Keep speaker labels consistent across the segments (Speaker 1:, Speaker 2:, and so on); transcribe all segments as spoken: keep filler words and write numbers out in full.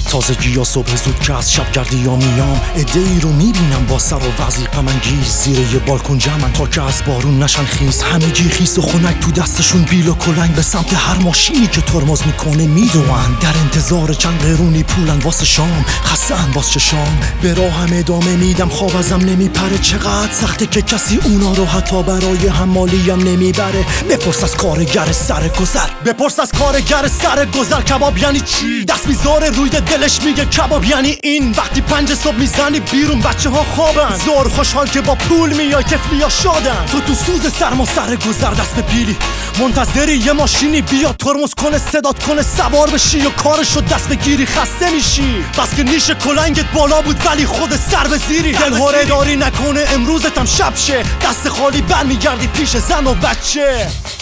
Speaker 1: تازگی یا صبح زود که از شبگردی یا میام عده ای رو میبینم با سر و وضعی غم‌انگیز زیر یه بالکن جمعن تا که از بارون نشن خیس، همگی خیس و خنک، تو دستشون بیل و کلنگ به سمت هر ماشینی که ترمز میکنه میدوئن، در انتظار چند قرونی پولن واسه شام، خسته‌ان واسه چشام، به راهم ادامه میدم خواب ازم نمیپره، چقدر سخته که کسی اونا رو حتی برای حمالیم نمیبره. بپرس از کارگر سر گذر، بپرس از کارگر سر گذر کباب یعنی چی؟ دست میذاره روی دلش میگه کباب یعنی این. وقتی پنج صبح میزنی بیرون بچه ها خوابن، زور خوشحال که با پول میای طفلی ها شادن، تو تو سوز سرما سر گذر دست به پیلی منتظری یه ماشینی بیا ترمز کنه صدات کنه سوار بشی و کارشو دست بگیری، خسته میشی بس که نیش کلنگت بالا بود ولی خود سر به زیری، دل هوره داری نکنه امروزت هم شب شه، دست خالی برمیگردی پیش زن و بچه.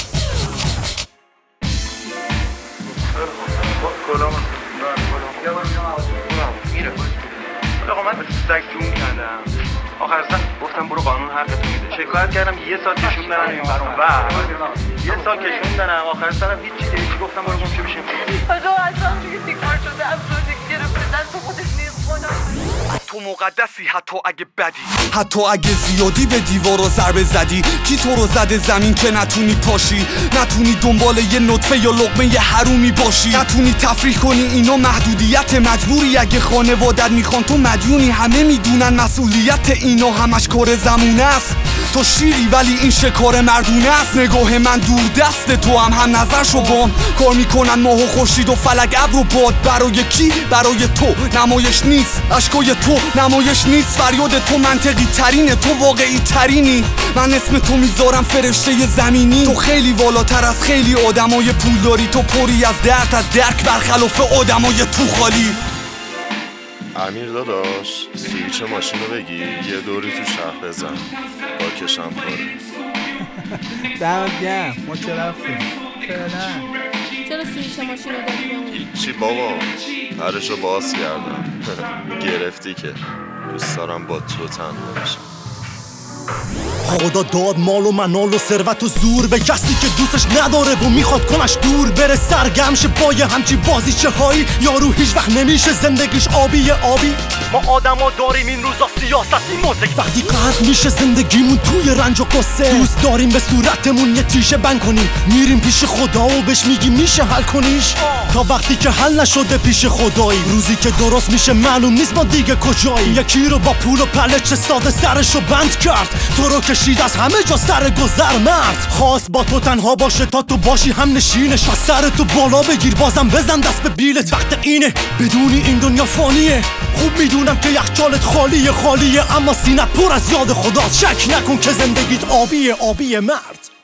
Speaker 2: آقا من سگ جون کردم، آخر اصلا گفتم برو قانون حقتو میده، شکایت کردم یه سال کشون دارن این برون و یه سال کشون دارم، آخر سرم هیچ چیزی هیچی گفتم برو گم چه بشیم.
Speaker 3: آقا اصلا دیگه دیکار شده افسردگی گرفته، دست خودش نیست خدا.
Speaker 2: تو مقدسی حتی اگه بدی،
Speaker 4: حتی اگه زیادی به دیوار رو ضربه زدی، کی تو رو زده زمین که نتونی پاشی، نتونی دنبال یه نطفه یا لقمه یه حرومی باشی، نتونی تفریح کنی اینا محدودیت مجبوری، اگه خانوادت میخوان تو مدیونی، همه میدونن مسئولیت اینا همش کار زمونه است، تو شیری ولی این شکار مردونه است، نگاه من دور دست تو هم هم نظر شو بام، کار میکنن ماه و خورشید و فلک ابر و باد، برای کی؟ برای تو نمایش نیست، اشکای تو نمایش نیست، فریاد تو منطقی ترینه، تو واقعی ترینی، من اسم تو میذارم فرشته زمینی، تو خیلی والاتر از خیلی آدمای پولداری، تو پری از درد از درک برخلاف آدمای تو خالی.
Speaker 5: امیر داداش سویچ ماشین رو بگی یه دوری تو شهر بزن با کشم پاره.
Speaker 6: دمت گرم، ما که رفتیم فعلا.
Speaker 7: چرا سویچ ماشین رو دادی بمون؟
Speaker 5: هیچی بابا، پرشو باز کردم. گرفتی که دوست دارم با تو تنها بشم.
Speaker 1: خدا داد مال و منال و ثروت و زور به کسی که دوستش نداره و میخواد کنش دور بره، سرگرم شه با یه همچی بازیچه هایی، یارو هیچ وقت نمیشه زندگیش آبی آبی.
Speaker 2: ما آدما داریم این روزا سیاستی موزیک،
Speaker 1: وقتی قهر میشه زندگیمون توی رنج و قصه، دوست داریم به صورتمون یه تیشه بند کنیم، میریم پیش خدا و بهش میگیم میشه حل کنیش، تا وقتی که حل نشده پیش خدایی، روزی که درست میشه معلوم نیست ما دیگه کجایی، یکی رو با پول و پله چه ساده سرشو بند کرد، تو رو کشید از همه جا سر گذر مرد، خواست با تو تنها باشه تا تو باشی هم نشینش، از سر تو بالا بگیر بازم بزن دست به بیلت، وقت اینه بدونی این دنیا فانیه، خوب میدونم که یخچالت خالیه خالیه، اما سینه پر از یاد خداست، شک نکن که زندگیت آبیه آبیه مرد.